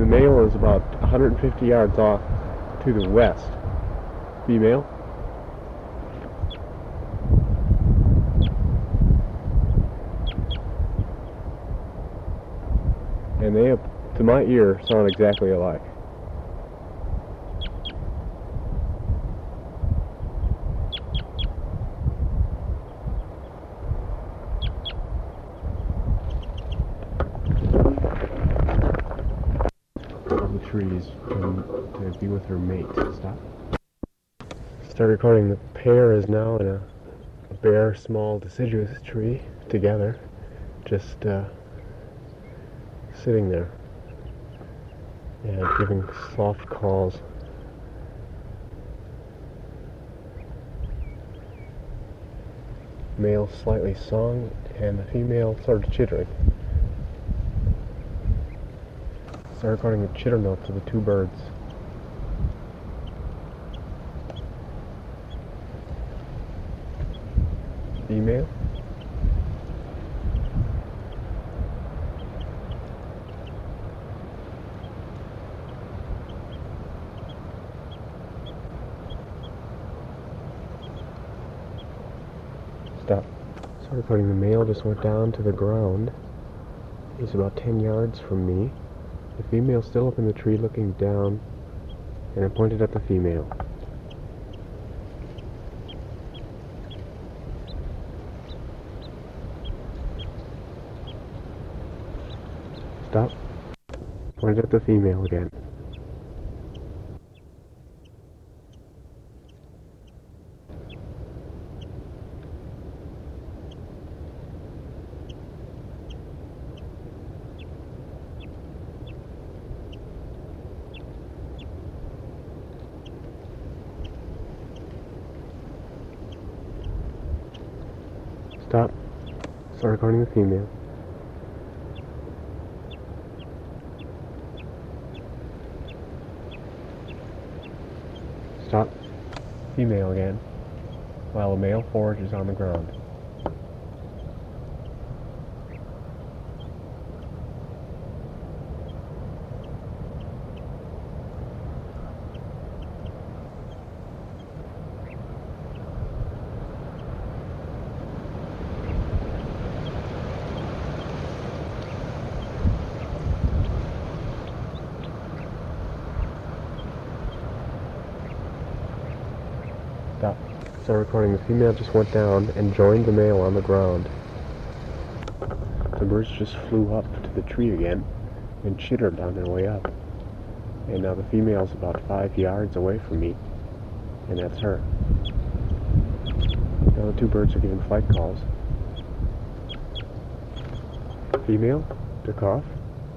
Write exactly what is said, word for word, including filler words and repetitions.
the male is about one hundred fifty yards off to the west. Female. And they, to my ear, sound exactly alike. Of the trees to be with her mate. Stop. Start recording. The pair is now in a, a bare, small, deciduous tree together, just uh, sitting there and giving soft calls. Male slightly sung and the female started chittering. Start recording the chitter notes of the two birds. Female. Stop. Start recording. The male just went down to the ground. He's about ten yards from me. The female's still up in the tree looking down, and I pointed at the female. Stop. Pointed at the female again. Stop. Start recording the female. Stop. Female again, while the male forages on the ground. Stop. Start recording. The female just went down and joined the male on the ground. The birds just flew up to the tree again and chittered on their way up. And now the female's about five yards away from me, and that's her. Now the two birds are giving flight calls. Female took off.